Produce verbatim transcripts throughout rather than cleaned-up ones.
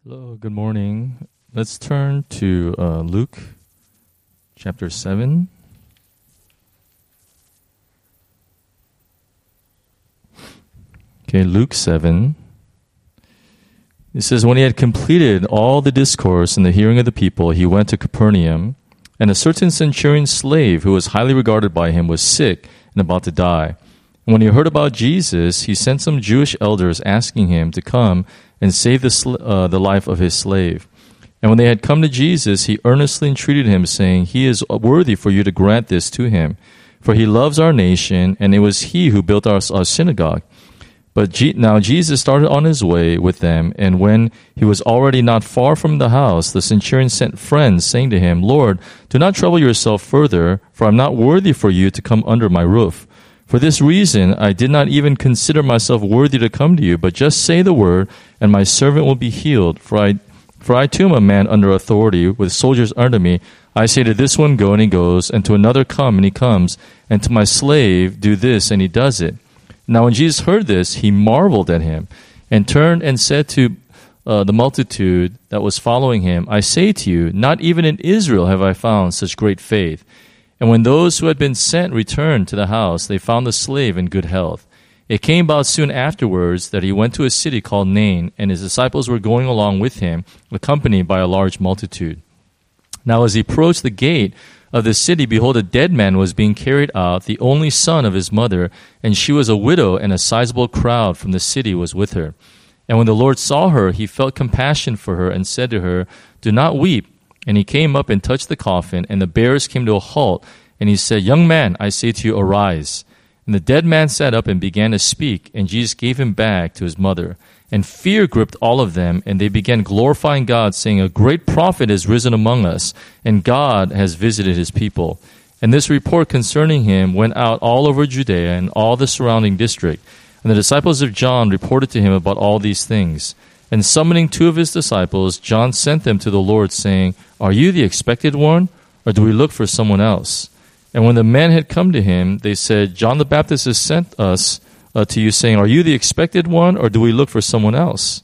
Hello, good morning. Let's turn to uh, Luke chapter seven. Okay, Luke seven. It says, when he had completed all the discourse in the hearing of the people, he went to Capernaum, and a certain centurion's slave who was highly regarded by him was sick and about to die. And when he heard about Jesus, he sent some Jewish elders asking him to come and save the, sl- uh, the life of his slave. And when they had come to Jesus, he earnestly entreated him, saying, he is worthy for you to grant this to him, for he loves our nation, and it was he who built our, our synagogue. But G- now Jesus started on his way with them, and when he was already not far from the house, the centurion sent friends, saying to him, Lord, do not trouble yourself further, for I am not worthy for you to come under my roof. For this reason, I did not even consider myself worthy to come to you, but just say the word, and my servant will be healed. For I, for I too am a man under authority, with soldiers under me. I say to this one, go, and he goes, and to another, come, and he comes, and to my slave, do this, and he does it. Now when Jesus heard this, he marveled at him, and turned and said to uh, the multitude that was following him, I say to you, not even in Israel have I found such great faith. And when those who had been sent returned to the house, they found the slave in good health. It came about soon afterwards that he went to a city called Nain, and his disciples were going along with him, accompanied by a large multitude. Now as he approached the gate of the city, behold, a dead man was being carried out, the only son of his mother, and she was a widow, and a sizable crowd from the city was with her. And when the Lord saw her, he felt compassion for her, and said to her, do not weep. And he came up and touched the coffin, and the bearers came to a halt. And he said, young man, I say to you, arise. And the dead man sat up and began to speak, and Jesus gave him back to his mother. And fear gripped all of them, and they began glorifying God, saying, a great prophet has risen among us, and God has visited his people. And this report concerning him went out all over Judea and all the surrounding district. And the disciples of John reported to him about all these things. And summoning two of his disciples, John sent them to the Lord, saying, are you the expected one, or do we look for someone else? And when the men had come to him, they said, John the Baptist has sent us uh, to you, saying, are you the expected one, or do we look for someone else?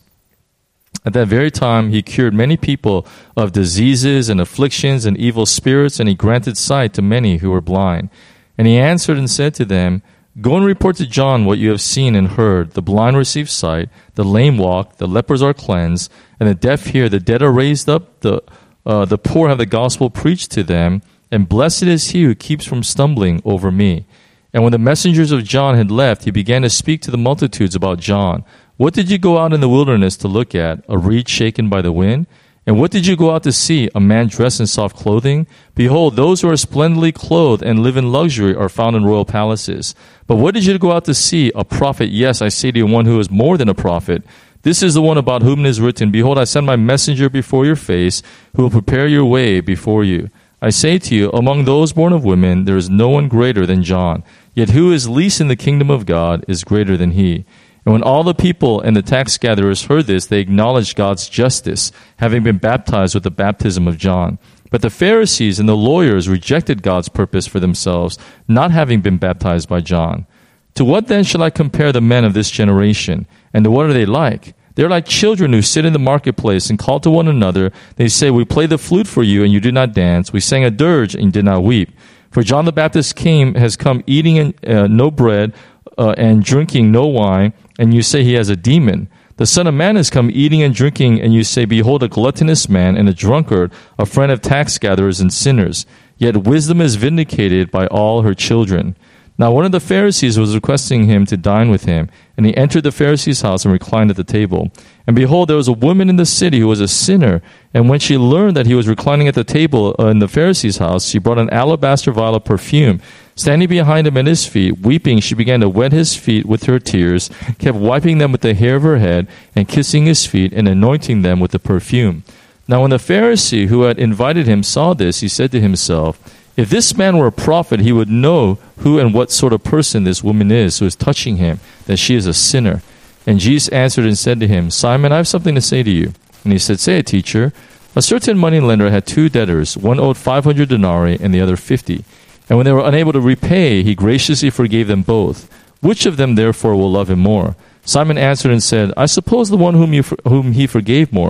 At that very time, he cured many people of diseases and afflictions and evil spirits, and he granted sight to many who were blind. And he answered and said to them, go and report to John what you have seen and heard. The blind receive sight, the lame walk, the lepers are cleansed, and the deaf hear, the dead are raised up, the, uh, the poor have the gospel preached to them, and blessed is he who keeps from stumbling over me. And when the messengers of John had left, he began to speak to the multitudes about John. What did you go out in the wilderness to look at? A reed shaken by the wind? And what did you go out to see? A man dressed in soft clothing? Behold, those who are splendidly clothed and live in luxury are found in royal palaces. But what did you go out to see? A prophet? Yes, I say to you, one who is more than a prophet. This is the one about whom it is written, behold, I send my messenger before your face, who will prepare your way before you. I say to you, among those born of women, there is no one greater than John. Yet who is least in the kingdom of God is greater than he. And when all the people and the tax gatherers heard this, they acknowledged God's justice, having been baptized with the baptism of John. But the Pharisees and the lawyers rejected God's purpose for themselves, not having been baptized by John. To what then shall I compare the men of this generation? And to what are they like? They are like children who sit in the marketplace and call to one another. They say, we played the flute for you, and you did not dance. We sang a dirge, and you did not weep. For John the Baptist came, has come eating uh, no bread uh, and drinking no wine, and you say he has a demon. The Son of Man has come eating and drinking, and you say, behold, a gluttonous man and a drunkard, a friend of tax gatherers and sinners. Yet wisdom is vindicated by all her children. Now one of the Pharisees was requesting him to dine with him, and he entered the Pharisee's house and reclined at the table. And behold, there was a woman in the city who was a sinner, and when she learned that he was reclining at the table in the Pharisee's house, she brought an alabaster vial of perfume. Standing behind him at his feet, weeping, she began to wet his feet with her tears, kept wiping them with the hair of her head, and kissing his feet, and anointing them with the perfume. Now when the Pharisee who had invited him saw this, he said to himself, if this man were a prophet, he would know who and what sort of person this woman is who is touching him, that she is a sinner. And Jesus answered and said to him, Simon, I have something to say to you. And he said, say it, teacher. A certain moneylender had two debtors. One owed five hundred denarii and the other fifty. And when they were unable to repay, he graciously forgave them both. Which of them, therefore, will love him more? Simon answered and said, I suppose the one whom, you, whom he forgave more.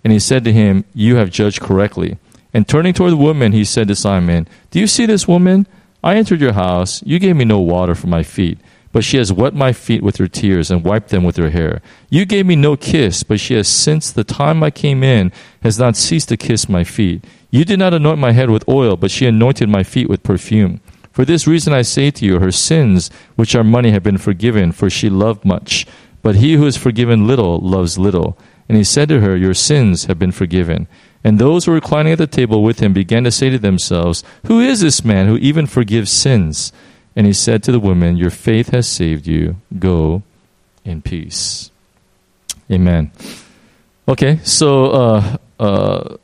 And he said to him, "You have judged correctly." And turning toward the woman, he said to Simon, "Do you see this woman? I entered your house. You gave me no water for my feet, but she has wet my feet with her tears and wiped them with her hair. You gave me no kiss, but she has since the time I came in has not ceased to kiss my feet. You did not anoint my head with oil, but she anointed my feet with perfume. For this reason I say to you, her sins, which are many, have been forgiven, for she loved much. But he who is forgiven little loves little." And he said to her, "Your sins have been forgiven." And those who were reclining at the table with him began to say to themselves, "Who is this man who even forgives sins?" And he said to the woman, "Your faith has saved you. Go in peace." Amen. Okay, so uh, uh,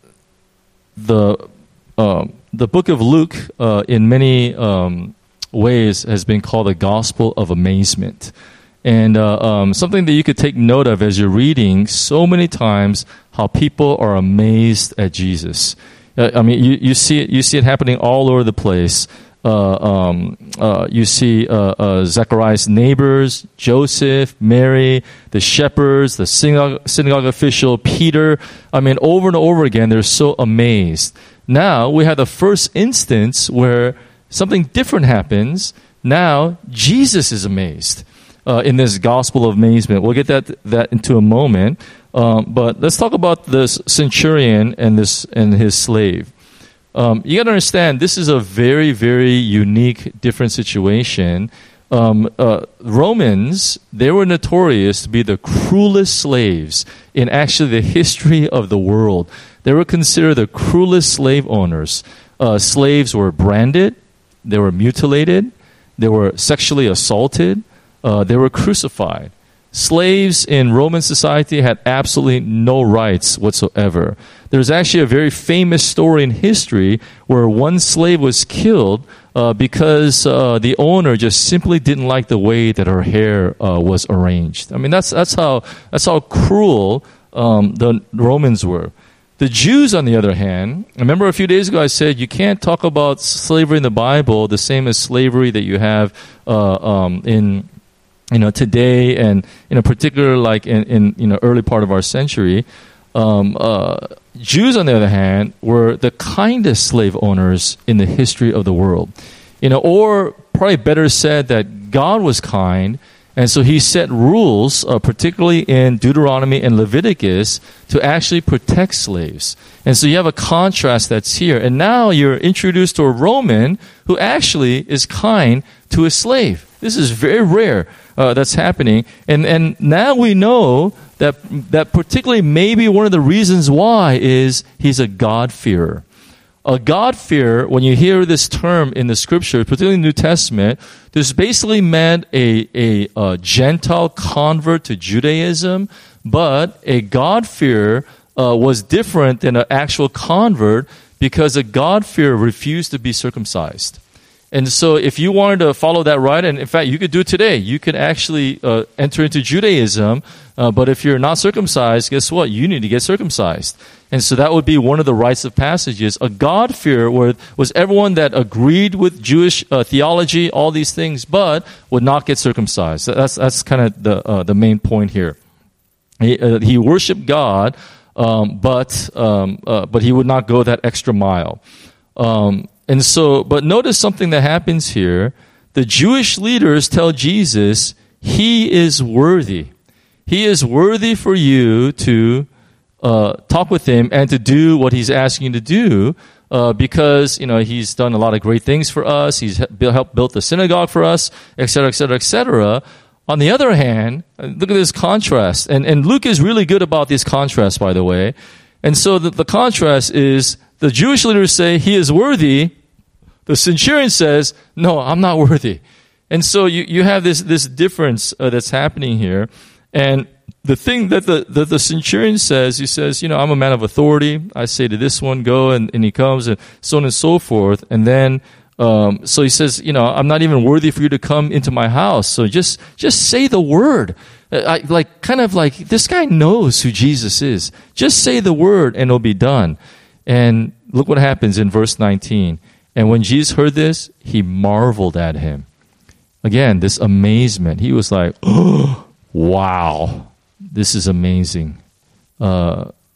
the uh, the book of Luke, uh, in many um, ways, has been called the Gospel of Amazement. And uh, um, something that you could take note of as you're reading so many times, how people are amazed at Jesus. Uh, I mean, you, you see it. You see it happening all over the place. Uh, um, uh, you see uh, uh, Zechariah's neighbors, Joseph, Mary, the shepherds, the synagogue, synagogue official, Peter. I mean, over and over again, they're so amazed. Now we have the first instance where something different happens. Now Jesus is amazed. Uh, in this gospel of amazement. We'll get that that into a moment. Um, but let's talk about this centurion and this and his slave. Um, you got to understand, this is a very, very unique, different situation. Um, uh, Romans, they were notorious to be the cruelest slaves in actually the history of the world. They were considered the cruelest slave owners. Uh, slaves were branded, they were mutilated, they were sexually assaulted. Uh, they were crucified. Slaves in Roman society had absolutely no rights whatsoever. There's actually a very famous story in history where one slave was killed uh, because uh, the owner just simply didn't like the way that her hair uh, was arranged. I mean, that's that's how that's how cruel um, the Romans were. The Jews, on the other hand, remember a few days ago I said you can't talk about slavery in the Bible the same as slavery that you have uh, um, in you know, today, and in a particular, like in, in you know early part of our century. Um, uh, Jews, on the other hand, were the kindest slave owners in the history of the world. You know, or probably better said that God was kind, and so He set rules, uh, particularly in Deuteronomy and Leviticus, to actually protect slaves. And so you have a contrast that's here, and now you're introduced to a Roman who actually is kind to a slave. This is very rare. Uh, that's happening, and and now we know that that particularly maybe one of the reasons why is he's a God-fearer. A God-fearer, when you hear this term in the Scripture, particularly in the New Testament, this basically meant a, a, a Gentile convert to Judaism, but a God-fearer uh, was different than an actual convert because a God-fearer refused to be circumcised. And so if you wanted to follow that right, and in fact, you could do it today. You could actually uh, enter into Judaism, uh, but if you're not circumcised, guess what? You need to get circumcised. And so that would be one of the rites of passages. A God-fearer was everyone that agreed with Jewish uh, theology, all these things, but would not get circumcised. That's that's kind of the uh, the main point here. He, uh, he worshipped God, um, but um, uh, but he would not go that extra mile. Um, And so, but notice something that happens here. The Jewish leaders tell Jesus, He is worthy. He is worthy for you to uh, talk with Him and to do what He's asking you to do uh, because, you know, He's done a lot of great things for us. He's helped build the synagogue for us, et cetera, et cetera, et cetera. On the other hand, look at this contrast. And, and Luke is really good about this contrast, by the way. And so the, the contrast is the Jewish leaders say, He is worthy. The centurion says, no, I'm not worthy. And so you, you have this, this difference uh, that's happening here. And the thing that the, that the centurion says, he says, you know, I'm a man of authority. I say to this one, go, and, and he comes, and so on and so forth. And then, um, so he says, you know, I'm not even worthy for you to come into my house. So just, just say the word. I, like, kind of like, this guy knows who Jesus is. Just say the word and it'll be done. And look what happens in verse nineteen. And when Jesus heard this, he marveled at him. Again, this amazement. He was like, oh, wow, this is amazing. Uh,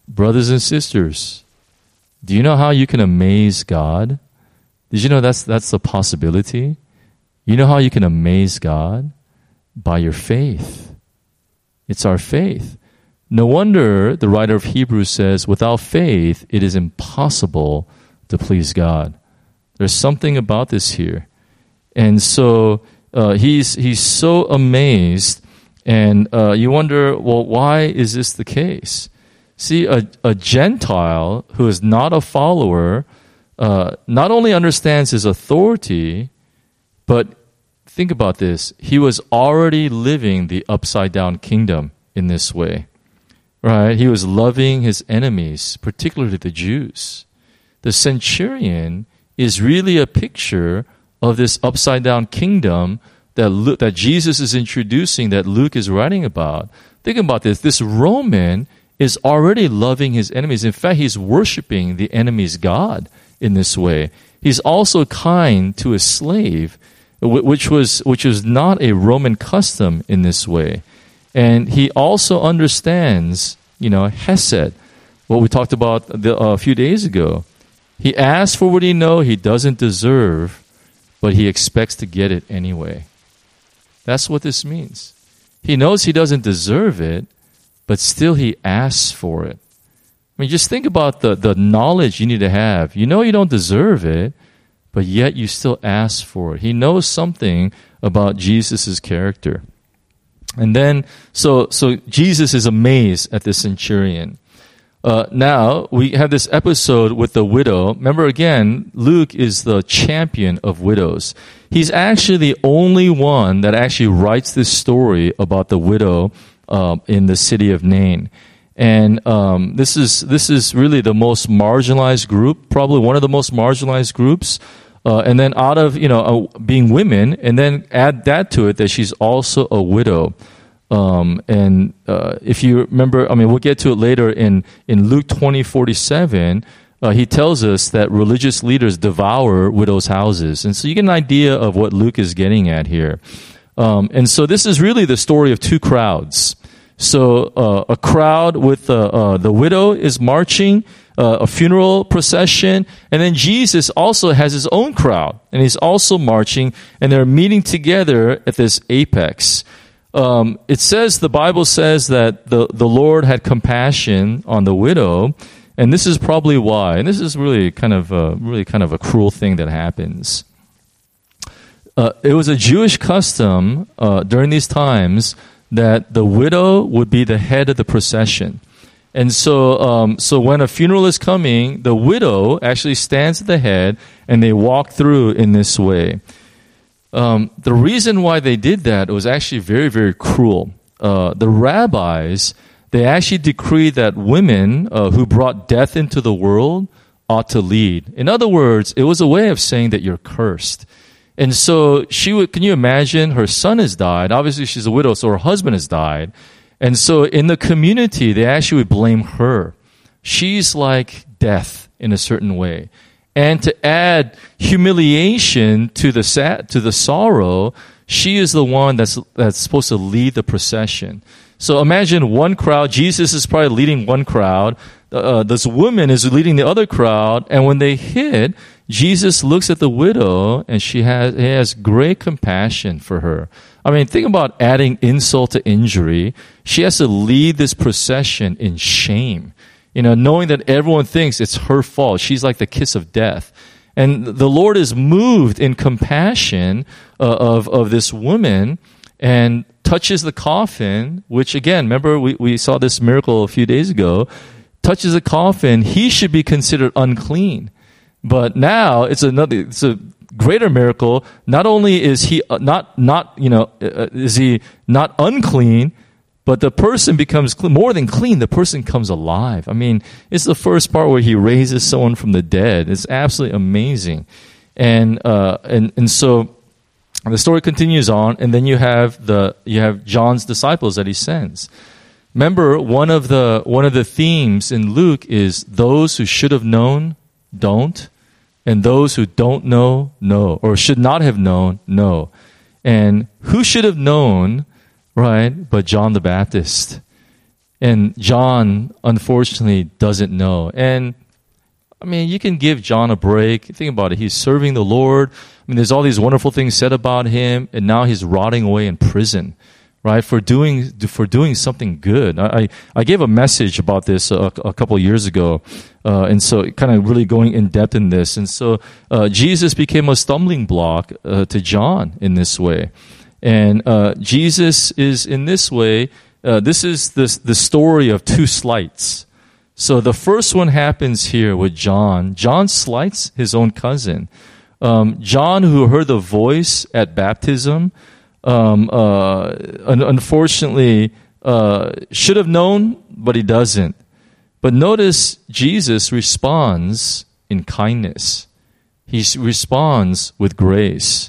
Brothers and sisters, do you know how you can amaze God? Did you know that's that's a possibility? You know how you can amaze God? By your faith. It's our faith. No wonder the writer of Hebrews says, without faith, it is impossible to please God. There's something about this here. And so uh, he's he's so amazed, and uh, you wonder, well, why is this the case? See, a, a Gentile who is not a follower uh, not only understands his authority, but think about this. He was already living the upside-down kingdom in this way. Right? He was loving his enemies, particularly the Jews. The centurion is really a picture of this upside-down kingdom that Luke, that Jesus is introducing, that Luke is writing about. Think about this. This Roman is already loving his enemies. In fact, he's worshiping the enemy's God in this way. He's also kind to a slave, which was which was not a Roman custom in this way. And he also understands, you know, Hesed, what we talked about the, uh, a few days ago. He asks for what he knows he doesn't deserve, but he expects to get it anyway. That's what this means. He knows he doesn't deserve it, but still he asks for it. I mean, just think about the, the knowledge you need to have. You know you don't deserve it, but yet you still ask for it. He knows something about Jesus' character. And then, so so Jesus is amazed at the centurion. Uh, now, we have this episode with the widow. Remember, again, Luke is the champion of widows. He's actually the only one that actually writes this story about the widow uh, in the city of Nain. And um, this is this is really the most marginalized group, probably one of the most marginalized groups. Uh, and then out of, you know, uh, being women, and then add that to it, that she's also a widow. Um, and uh, if you remember, I mean, we'll get to it later in, in Luke twenty forty-seven, uh, he tells us that religious leaders devour widows' houses. And so you get an idea of what Luke is getting at here. Um, and so this is really the story of two crowds. So uh, a crowd with uh, uh, the widow is marching, Uh, a funeral procession, and then Jesus also has his own crowd, and he's also marching, and they're meeting together at this apex. Um, it says, the Bible says that the, the Lord had compassion on the widow, and this is probably why. And this is really kind of a, really kind of a cruel thing that happens. Uh, it was a Jewish custom uh, during these times that the widow would be the head of the procession. And so, um, so when a funeral is coming, the widow actually stands at the head, and they walk through in this way. Um, the reason why they did that was actually very, very cruel. Uh, the rabbis, they actually decreed that women uh, who brought death into the world ought to lead. In other words, it was a way of saying that you're cursed. And so she would. Can you imagine? Her son has died. Obviously, she's a widow, so her husband has died. And so in the community, they actually would blame her. She's like death in a certain way. And to add humiliation to the sad, to the sorrow, she is the one that's that's supposed to lead the procession. So imagine one crowd. Jesus is probably leading one crowd. Uh, this woman is leading the other crowd. And when they hit, Jesus looks at the widow, and she has he has great compassion for her. I mean, think about adding insult to injury. She has to lead this procession in shame, you know, knowing that everyone thinks it's her fault. She's like the kiss of death. And the Lord is moved in compassion uh, of, of this woman, and touches the coffin, which again, remember we, we saw this miracle a few days ago, touches the coffin. He should be considered unclean. But now it's another, it's a greater miracle. Not only is he not, not, you know, uh, is he not unclean, but the person becomes clean, more than clean. The person comes alive. I mean, it's the first part where he raises someone from the dead. It's absolutely amazing. And, uh, and, and so the story continues on, and then you have the, you have John's disciples that he sends. Remember, one of the, one of the themes in Luke is those who should have known, don't. And those who don't know, know. Or should not have known, know. And who should have known, right, but John the Baptist. And John, unfortunately, doesn't know. And I mean, you can give John a break. Think about it. He's serving the Lord. I mean, there's all these wonderful things said about him, and now he's rotting away in prison, right? For doing for doing something good. I I gave a message about this a, a couple of years ago, uh, and so kind of really going in depth in this. And so uh, Jesus became a stumbling block uh, to John in this way, and uh, Jesus is in this way. Uh, this is the the story of two slights. So the first one happens here with John. John slights his own cousin. Um, John, who heard the voice at baptism, um, uh, un- unfortunately uh, should have known, but he doesn't. But notice Jesus responds in kindness. He responds with grace.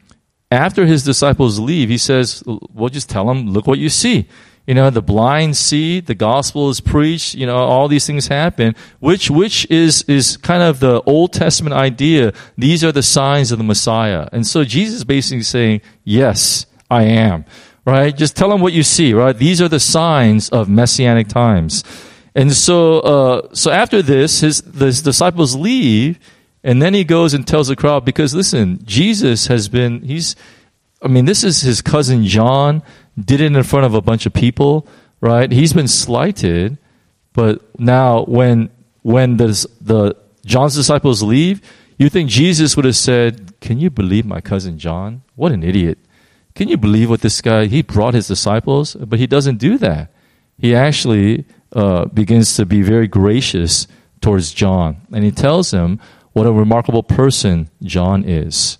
After his disciples leave, he says, well, just tell them, look what you see. You know, the blind see, the gospel is preached, you know, all these things happen, which which is is kind of the Old Testament idea. These are the signs of the Messiah. And so Jesus is basically saying, yes, I am, right? Just tell them what you see, right? These are the signs of messianic times. And so uh, so after this, his, his disciples leave, and then he goes and tells the crowd, because listen, Jesus has been, he's, I mean, this is his cousin John, did it in front of a bunch of people, right? He's been slighted, but now when when the the John's disciples leave, you think Jesus would have said, "Can you believe my cousin John? What an idiot! Can you believe what this guy? He brought his disciples, but he doesn't do that. He actually uh, begins to be very gracious towards John, and he tells him what a remarkable person John is."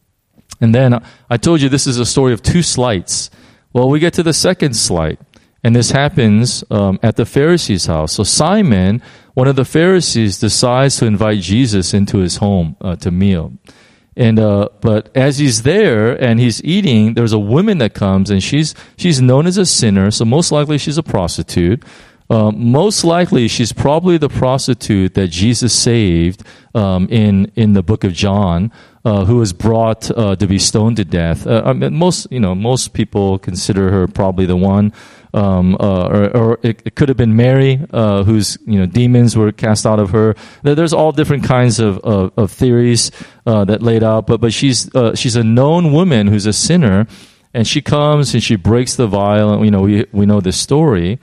And then I told you this is a story of two slights. Well, we get to the second slight, and this happens um, at the Pharisee's house. So Simon, one of the Pharisees, decides to invite Jesus into his home uh, to meal. And uh, but as he's there and he's eating, there's a woman that comes, and she's she's known as a sinner. So most likely she's a prostitute. Um, most likely she's probably the prostitute that Jesus saved um, in in the book of John, uh, who was brought uh, to be stoned to death. Uh, I mean, most you know most people consider her probably the one, um, uh, or, or it, it could have been Mary, uh, whose you know demons were cast out of her. There's all different kinds of of, of theories uh, that laid out, but but she's uh, she's a known woman who's a sinner, and she comes and she breaks the vial. And, you know we we know this story.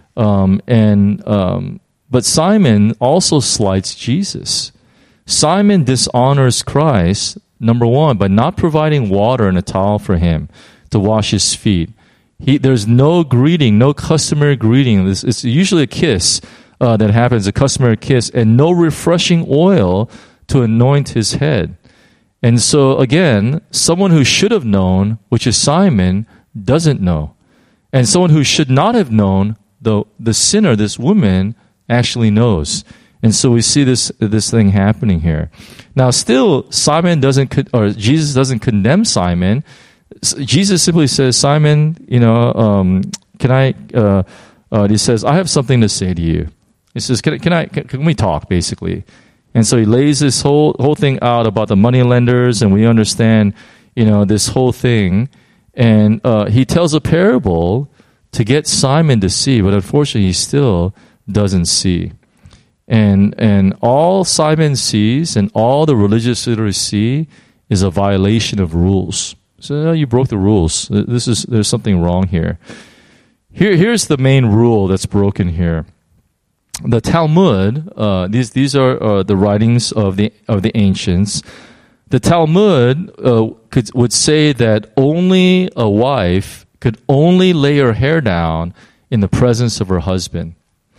Um, and um, but Simon also slights Jesus. Simon dishonors Christ, number one, by not providing water and a towel for him to wash his feet. He, there's no greeting, no customary greeting. It's, it's usually a kiss uh, that happens, a customary kiss, and no refreshing oil to anoint his head. And so, again, someone who should have known, which is Simon, doesn't know. And someone who should not have known, the the sinner, this woman, actually knows. And so we see this this thing happening here. Now, still, Simon doesn't, or Jesus doesn't condemn Simon. Jesus simply says, Simon, you know, um, can I, uh, uh, he says, I have something to say to you. He says, can, can I, can, can we talk, basically? And so he lays this whole whole thing out about the money lenders, and we understand, you know, this whole thing. And uh, he tells a parable to get Simon to see, but unfortunately he still doesn't see. And and all Simon sees and all the religious leaders see is a violation of rules. So oh, you broke the rules. This is there's something wrong here. Here here's the main rule that's broken here. The Talmud, uh, these these are uh, the writings of the of the ancients. The Talmud uh, could would say that only a wife could only lay her hair down in the presence of her husband.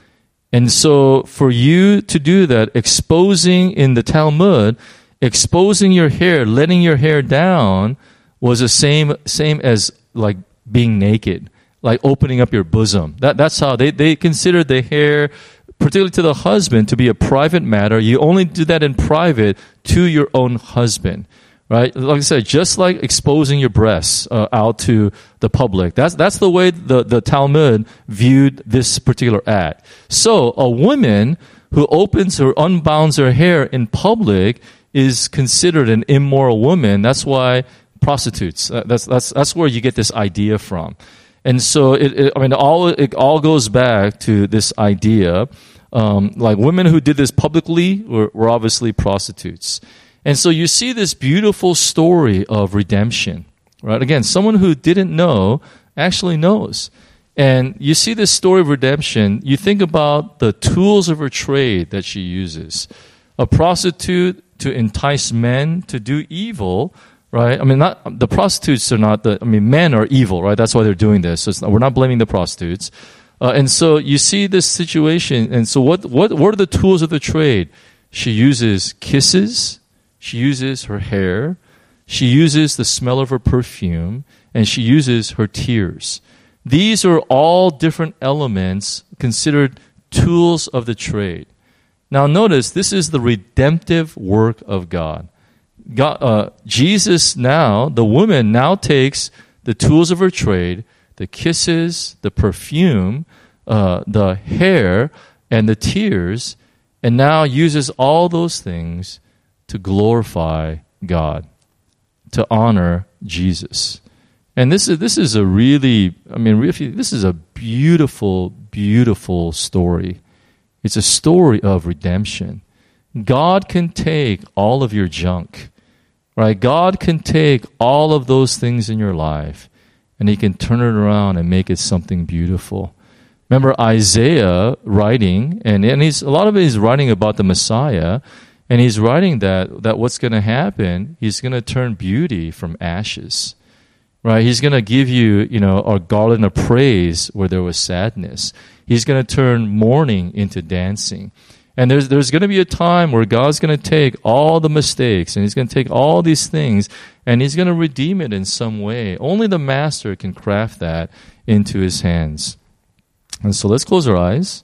And so for you to do that, exposing in the Talmud, exposing your hair, letting your hair down was the same same as like being naked, like opening up your bosom. That that's how they, they considered the hair, particularly to the husband, to be a private matter. You only do that in private to your own husband. Right, like I said, just like exposing your breasts uh, out to the public. That's that's the way the, the Talmud viewed this particular act. So a woman who opens or unbounds her hair in public is considered an immoral woman. That's why prostitutes. Uh, that's that's that's where you get this idea from. And so, it, it, I mean, all it all goes back to this idea, um, like women who did this publicly were, were obviously prostitutes. And so you see this beautiful story of redemption, right? Again, someone who didn't know actually knows. And you see this story of redemption, you think about the tools of her trade that she uses. A prostitute to entice men to do evil, right? I mean, not the prostitutes are not the, I mean, men are evil, right? That's why they're doing this. So it's not, we're not blaming the prostitutes. Uh, and so you see this situation. And so what, what, what are the tools of the trade? She uses kisses. She uses her hair. She uses the smell of her perfume. And she uses her tears. These are all different elements considered tools of the trade. Now notice, this is the redemptive work of God. God uh, Jesus now, the woman now takes the tools of her trade, the kisses, the perfume, uh, the hair, and the tears, and now uses all those things to glorify God, to honor Jesus. And this is this is a really, I mean, really, this is a beautiful, beautiful story. It's a story of redemption. God can take all of your junk, right? God can take all of those things in your life, and He can turn it around and make it something beautiful. Remember Isaiah writing, and, and he's a lot of it he's writing about the Messiah, and he's writing that that what's going to happen, He's going to turn beauty from ashes. Right, He's going to give you, you know, a garland of praise where there was sadness. He's going to turn mourning into dancing. And there's there's going to be a time where God's going to take all the mistakes and He's going to take all these things and He's going to redeem it in some way. Only the Master can craft that into His hands. And so let's close our eyes.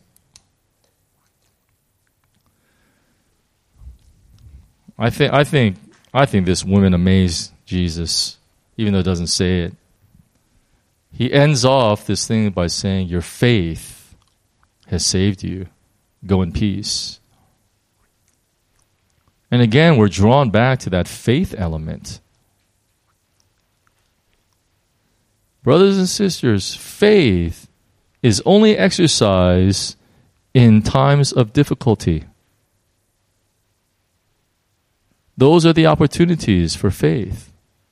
I think I think I think this woman amazed Jesus. Even though it doesn't say it. He ends off this thing by saying, your faith has saved you. Go in peace. And again, we're drawn back to that faith element. Brothers and sisters, faith is only exercised in times of difficulty. Those are the opportunities for faith.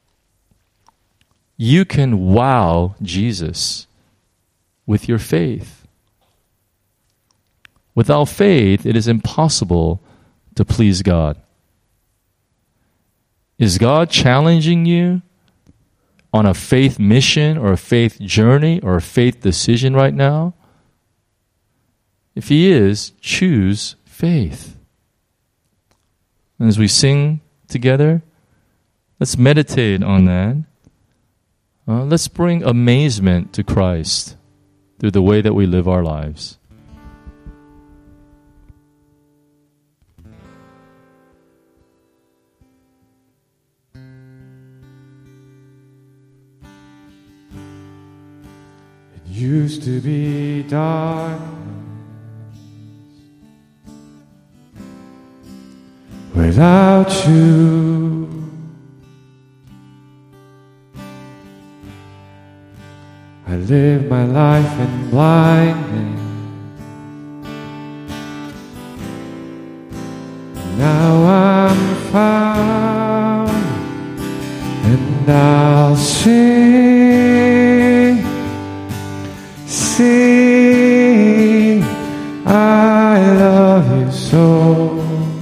You can wow Jesus with your faith. Without faith, it is impossible to please God. Is God challenging you on a faith mission or a faith journey or a faith decision right now? If He is, choose faith. And as we sing together, let's meditate on that. Uh, let's bring amazement to Christ through the way that we live our lives. It used to be dark without you. I live my life in blindness. Now I'm found, and I'll sing, sing, I love you so.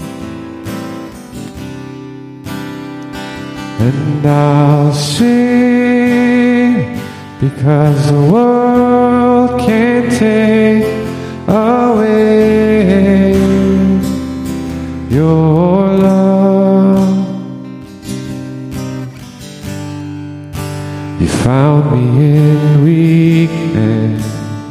And I'll sing, because the world can't take away your love. You found me in weakness,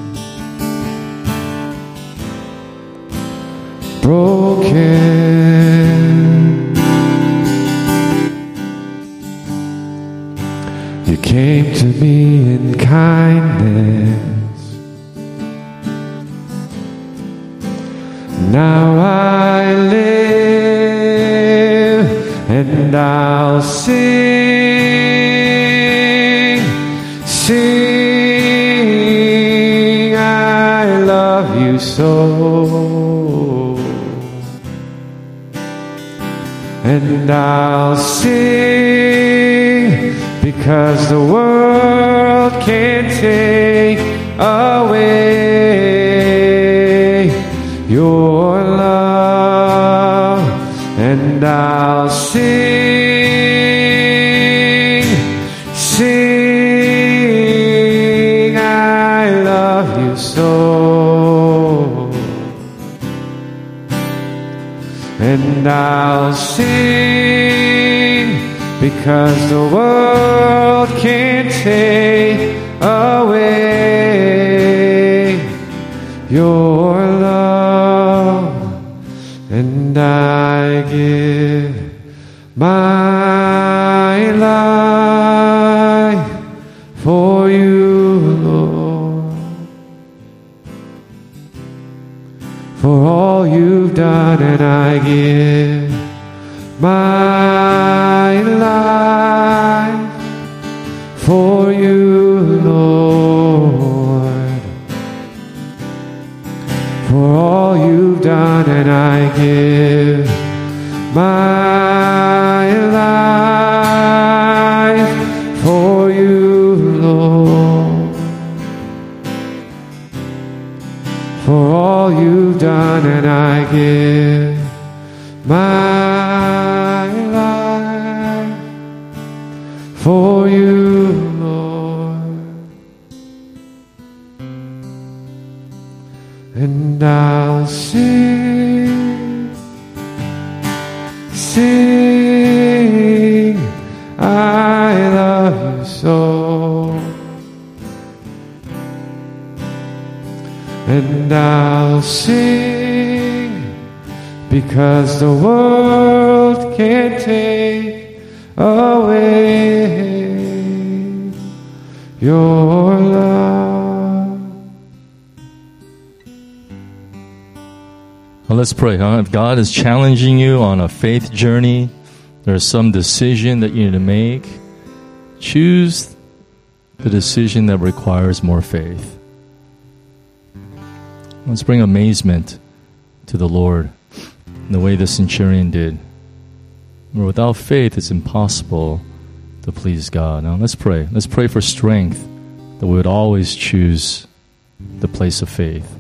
broken. You came to me in kindness. Now I live and I'll sing, sing, and I'll sing, because the world can't take away your love, and I'll sing, sing, I love you so, and I'll sing, because the world can't take away your love, and I give my life for you, Lord, for all you've done, and I give my life for you, Lord, for all you've done, and I give my life for you, Lord, for all you've done, and I give my life for you, Lord, and I'll sing, sing, I love you so, and I'll sing, because the world can't take away your love. Well, let's pray, huh? If God is challenging you on a faith journey, there's some decision that you need to make, choose the decision that requires more faith. Let's bring amazement to the Lord in the way the centurion did. For without faith, it's impossible to please God. Now, let's pray. Let's pray for strength, that we would always choose the place of faith.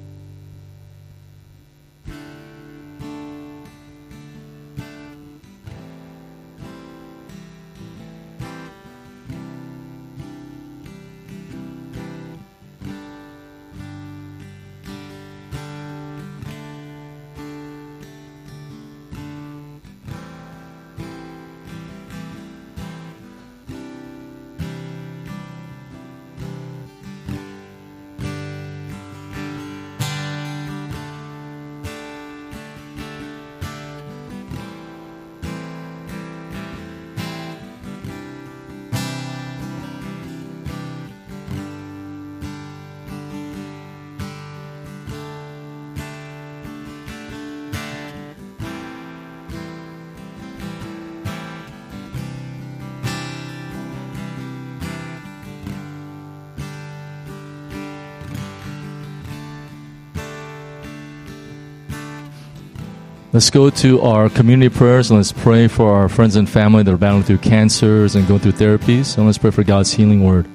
Let's go to our community prayers and let's pray for our friends and family that are battling through cancers and going through therapies. And let's pray for God's healing word.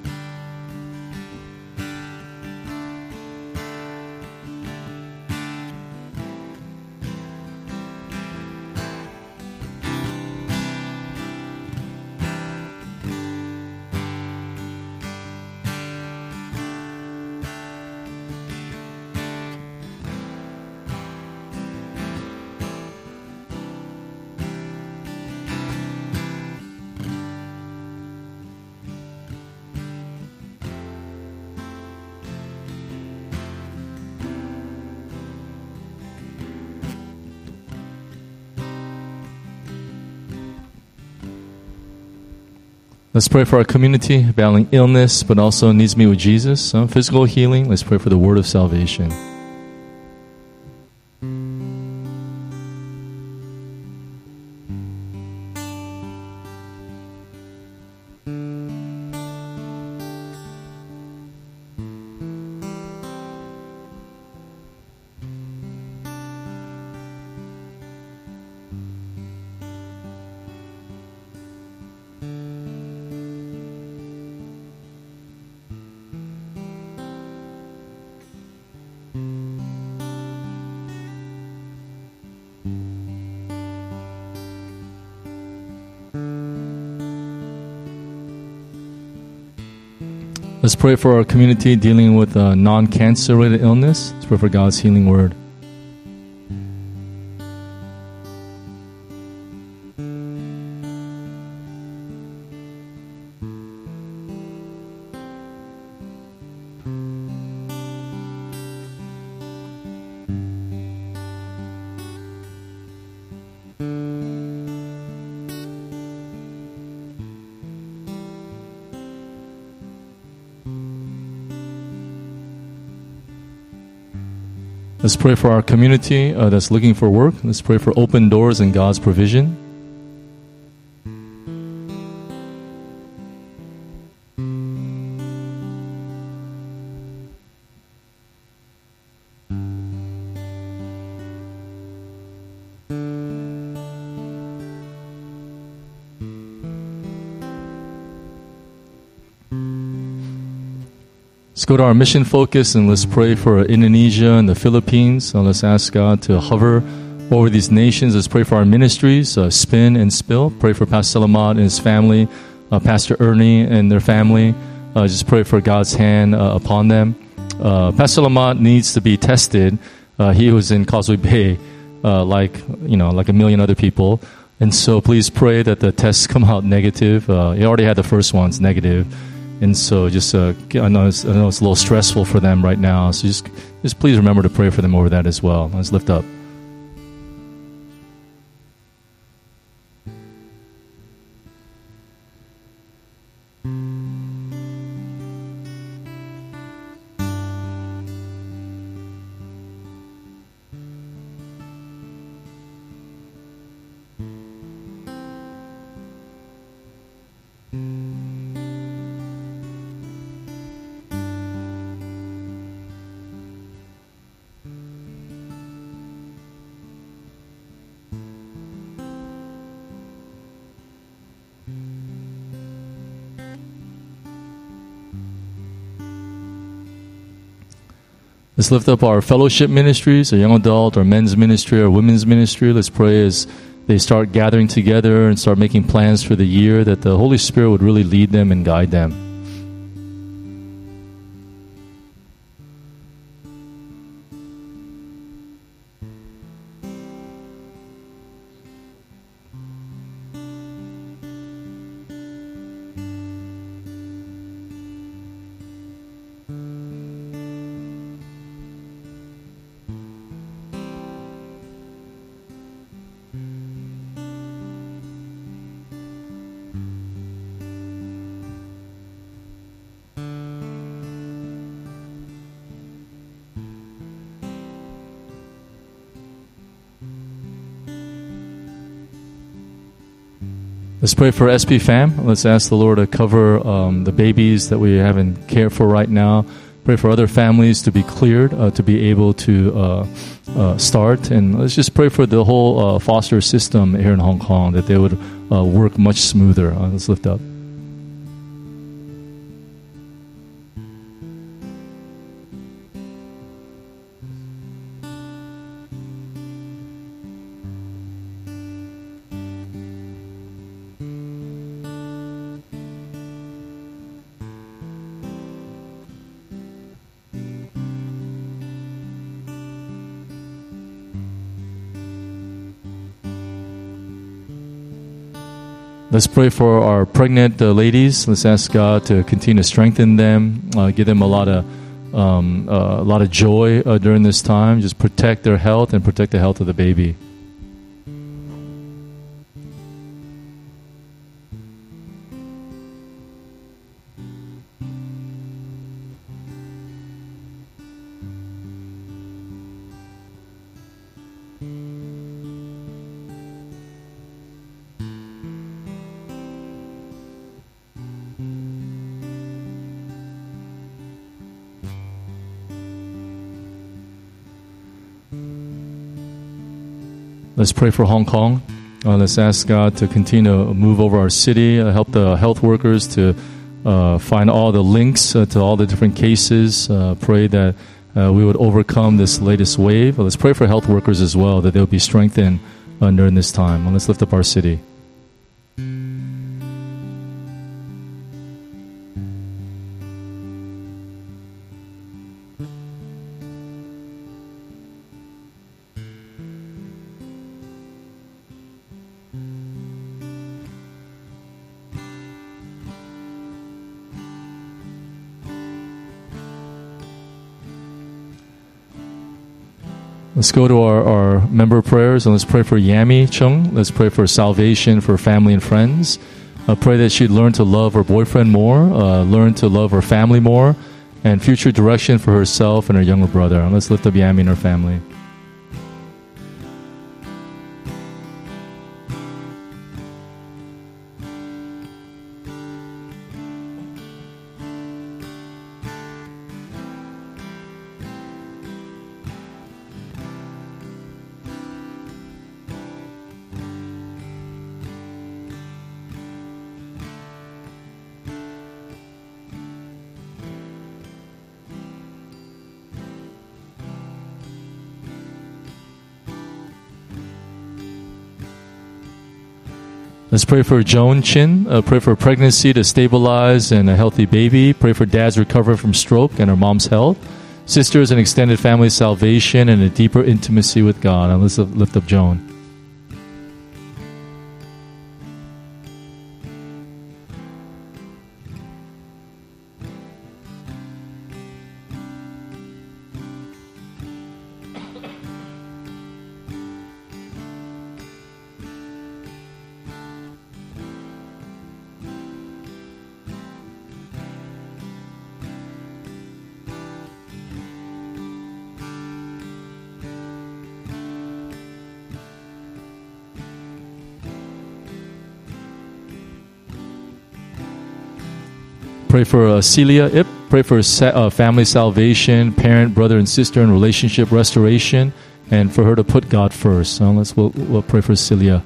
Let's pray for our community battling illness, but also needs to meet with Jesus. Uh, physical healing. Let's pray for the word of salvation. Let's pray for our community dealing with uh, non-cancer related illness. Let's pray for God's healing word. Let's pray for our community uh, that's looking for work. Let's pray for open doors and God's provision. Let's go to our mission focus and let's pray for Indonesia and the Philippines. So let's ask God to hover over these nations. Let's pray for our ministries, uh, Spin and Spill. Pray for Pastor Salamat and his family, uh, Pastor Ernie and their family. Uh, just pray for God's hand uh, upon them. Uh, Pastor Salamat needs to be tested. Uh, he was in Causeway Bay, uh, like you know, like a million other people. And so please pray that the tests come out negative. Uh, he already had the first ones negative. And so just, uh, I, know it's, I know it's a little stressful for them right now. So just, just please remember to pray for them over that as well. Let's lift up. Let's lift up our fellowship ministries, our young adult, our men's ministry, our women's ministry. Let's pray as they start gathering together and start making plans for the year that the Holy Spirit would really lead them and guide them. Let's pray for S P Fam. Let's ask the Lord to cover um, the babies that we haven't cared for right now. Pray for other families to be cleared, uh, to be able to uh, uh, start. And let's just pray for the whole uh, foster system here in Hong Kong, that they would uh, work much smoother. Uh, let's lift up. Let's pray for our pregnant uh, ladies. Let's ask God to continue to strengthen them, uh, give them a lot of um, uh, a lot of joy uh, during this time. Just protect their health and protect the health of the baby. Let's pray for Hong Kong. Uh, let's ask God to continue to move over our city, uh, help the health workers to uh, find all the links uh, to all the different cases. Uh, pray that uh, we would overcome this latest wave. Let's pray for health workers as well, that they'll be strengthened uh, during this time. And let's lift up our city. Let's go to our, our member prayers, and let's pray for Yami Chung. Let's pray for salvation for family and friends. Uh, pray that she'd learn to love her boyfriend more, uh, learn to love her family more, and future direction for herself and her younger brother. And let's lift up Yami and her family. Let's pray for Joan Chin. Uh, pray for pregnancy to stabilize and a healthy baby. Pray for dad's recovery from stroke and her mom's health. Sisters and extended family salvation and a deeper intimacy with God. And let's lift up Joan. Pray for uh, Celia Ip. Pray for sa- uh, family salvation, parent, brother, and sister, and relationship restoration, and for her to put God first. So let's we'll, we'll pray for Celia.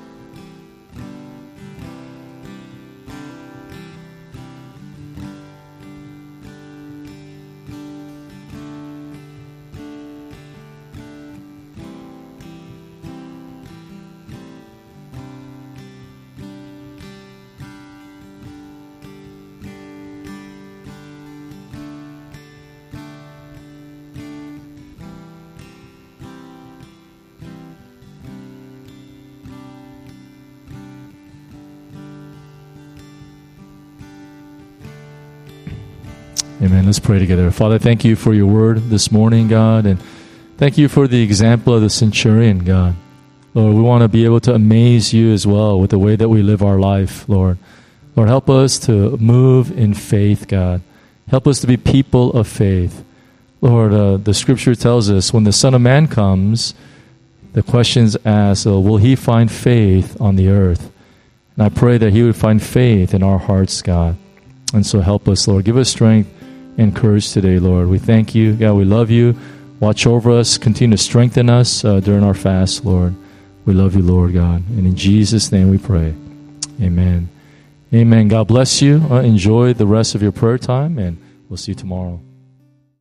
Amen. Let's pray together. Father, thank you for your word this morning, God, and thank you for the example of the centurion, God. Lord, we want to be able to amaze you as well with the way that we live our life, Lord. Lord, help us to move in faith, God. Help us to be people of faith. Lord, uh, the scripture tells us when the Son of Man comes, the question's asked, uh, will he find faith on the earth? And I pray that he would find faith in our hearts, God. And so help us, Lord. Give us strength and courage today, Lord. We thank you. God, we love you. Watch over us. Continue to strengthen us uh, during our fast, Lord. We love you, Lord God. And in Jesus' name we pray. Amen. Amen. God bless you. Uh, enjoy the rest of your prayer time, and we'll see you tomorrow.